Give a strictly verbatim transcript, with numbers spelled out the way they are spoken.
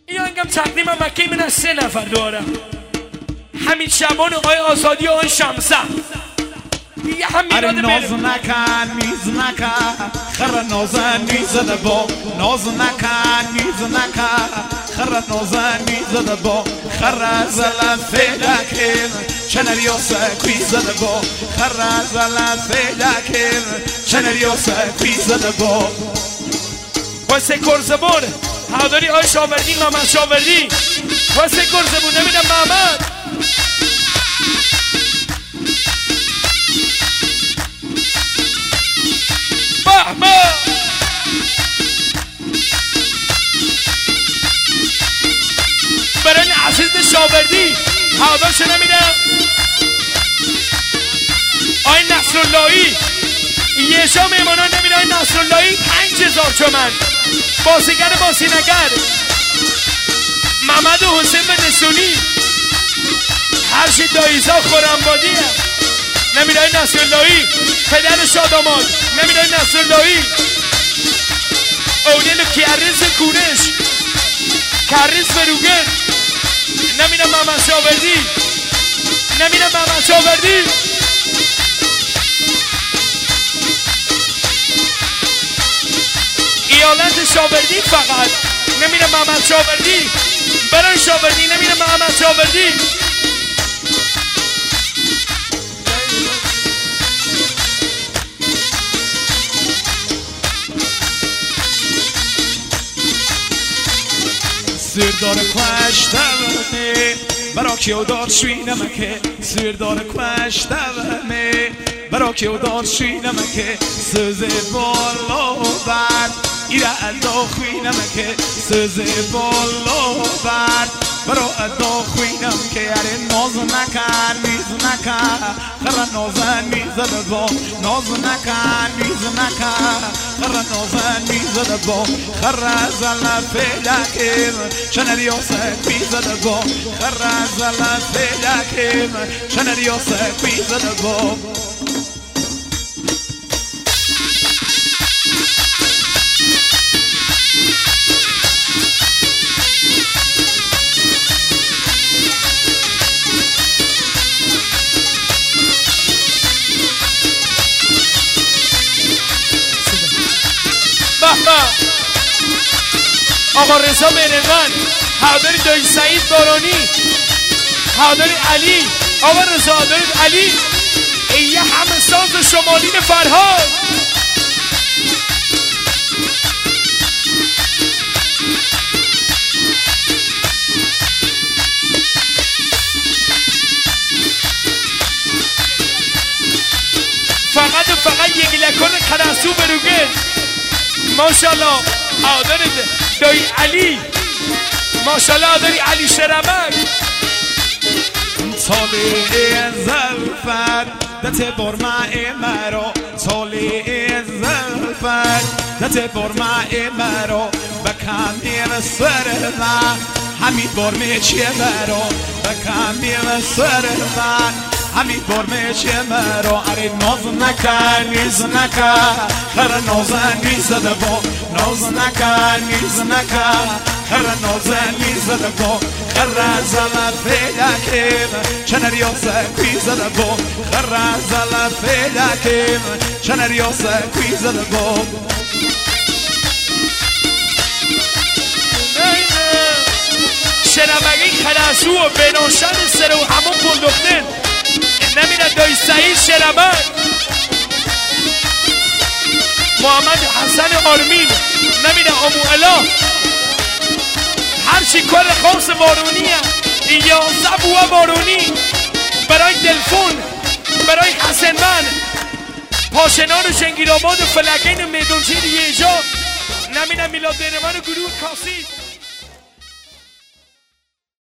این هنگم تقدیم مکه من از سه نفر دارم. همین شبان آقای آزادی و آقای شمسه یه هم میراده بره. ناز نکن میز نکن خر نازن میزده با ناز نکن میز نکن خر نازن میزده با خر زلت فیدکن چنریاسه کویزده با خر زلت فیدکن چنریاسه کویزده با واسه کرزبون هاداری آقای شاوردی محمد شاوردی واسه کرزبون نمیدم محمد بحبا برای عزیز شاوردی هادارشو نمیدم آقای نصراللهی یه شا میمانان نمیدم آقای نصراللهی پنج هزار تومن بازیگر بازینگر محمد و حسین به نسونی هرچی دایزا خورنبادی نمیده های نصراللهی پدر شاداماد نمیده های نصراللهی اونیل کیریز کورش کریز بروگر نمیده محمد شاوردی نمیده محمد شاوردی ایالت شاوردی فقط نمیره محمد شاوردی برای شاوردی نمیره محمد شاوردی سردار کشتمه برا کیو دار شوینمکه سردار کشتمه برا کیو دار شوینمکه سوز بالا بر ایره ادا خوینمکه سوز بالا بر برا ادا خوینم که اره ناز نکن میز نکن خر نازن میزده با ناز نکن میز نکن خر نازن میزده با خر زلت فیدکم چنریاسه میزده با خر زلت فیدکم چنریاسه میزده با آقا رضا مهرگان حاضری دایی سعید بارانی حاضری علی آقا رضا حاضری علی ایه همه ساز شمالین فرهاد فقط و فقط یک لکن کرسو بروگه ماشالله حاضری دایی علی ماشالله داری علی شرمک سالی زلفت دت برمه مرا سالی زلفت دت برمه مرا بکمیر سر من همین برمه چیه مرا بکمیر سر من همین برمه چیه مرا اره ناز نکن نیز نکن خر نازن میزده با ناز نکن نیز نکن خر نازن میزده با خر زلت فیدکم چنریاسه کویزده با خر زلت فیدکم چنریاسه کویزده با شرمگی کرسو و بناشن سر و همون بندختن نمیده دایی سعید شرمک محمد حسن آرمین نمیده امو اله هرچی کار خاص بارونیه یازده بوه بارونی برای دلفون برای حسنمن پاشنان شنگیرآباد فلکین میدونچین یه جا نمیده میلاد بینمان گروه کاسید